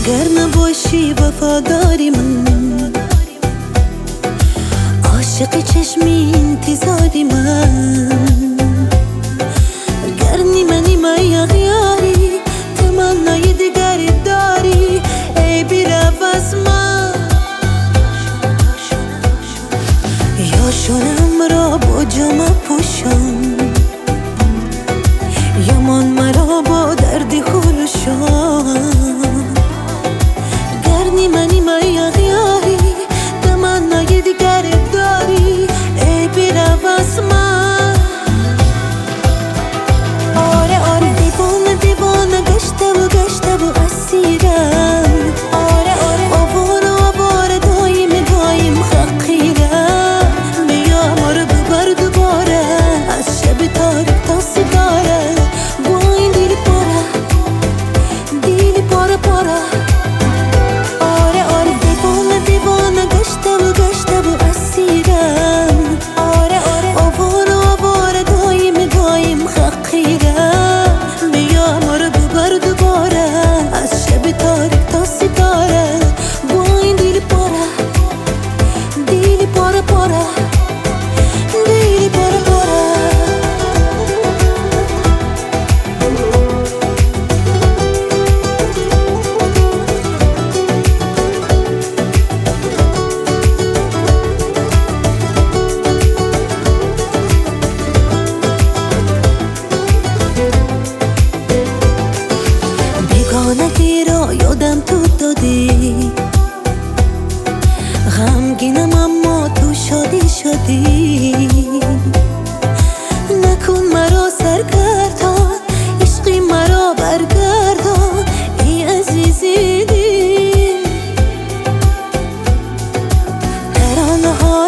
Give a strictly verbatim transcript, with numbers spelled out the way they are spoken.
گر نباشی وفاداری من، عاشق چشمی انتظاری من، گر نیمه نیمه یغیاری تمنای دیگری داری ای بیرو از من. یا شنم را با جامه پوشان، یا من مرا با دردی خورشان، گر نیمه نیمه یغیاری تمنای دیگری داری ای بیرو از من. آره آره دیوانه دیوانه گشته و گشته و اسیرم، آره آره آواره آواره دایم دایم حقیرم. بیا ما رو ببر دوباره از شب تاریک تا ستاره، با این دیل پاره دیل پاره پاره. آره آره دیوانه دیوانه گشته و گشته و اسیرم، آره آره آواره آواره دایم دایم حقیرم. بیا ما رو ببر دوباره از شب تاریک تا ستاره، با این دیل پاره دیل پاره پاره دیل پاره پاره. بیگانگی را یادم تو دادی، غمگینم اما تو شادی شدی. نکن مرا سرگردان، عشقی مرا برگردان ای عزیزی دل. ترانه ها